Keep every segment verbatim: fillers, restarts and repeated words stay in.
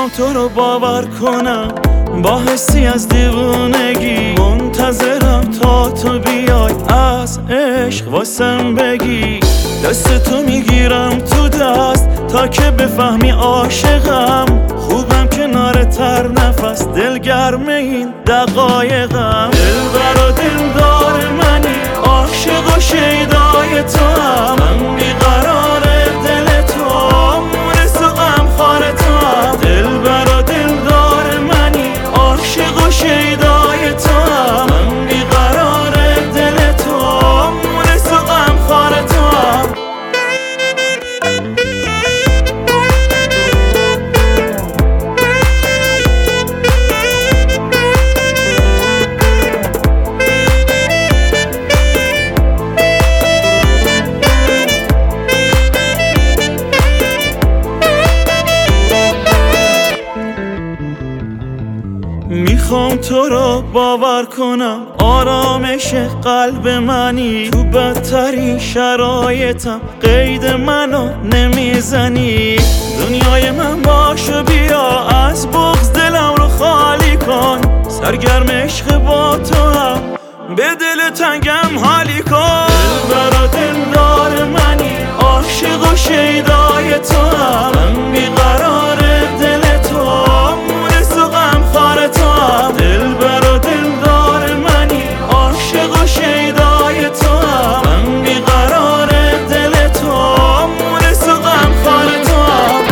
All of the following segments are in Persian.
میخوام تو رو باور کنم، با حسی از دیوونگی منتظرم تا تو بیای از عشق واسم بگی. دست تو میگیرم تو دست تا که بفهمی عاشقم، خوبم کنار تر نفس دلگرم این دقایقم. دلبر و دلدار منی، عاشق و شیدای تو هم، من بیقرار دل تو، مونس و غمخوار تو هم. دلبر و دلدار منی، عاشق و شیدای تو هم، من بیقرار دل تو، مونس و غمخوار تو هم. میخوام تو رو باور کنم، آرامش قلب منی، تو بدترین شرایطم قید منو نمیزنی. دنیای من باش و بیا، از بغض دلم رو خالی کن، سرگرم عشق با تو هم، به دل تنگم حالی کن. دلبر و دلدار منی، عاشق و شیدای تو هم، من بیقرار دل تو، مونس و غمخوار تو هم. دلبر و دلدار منی، عاشق و شیدای تو هم، من بیقرار دل تو، مونس و غمخوار تو هم.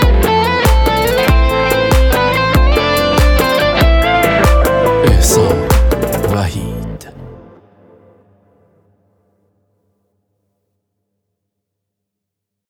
احسان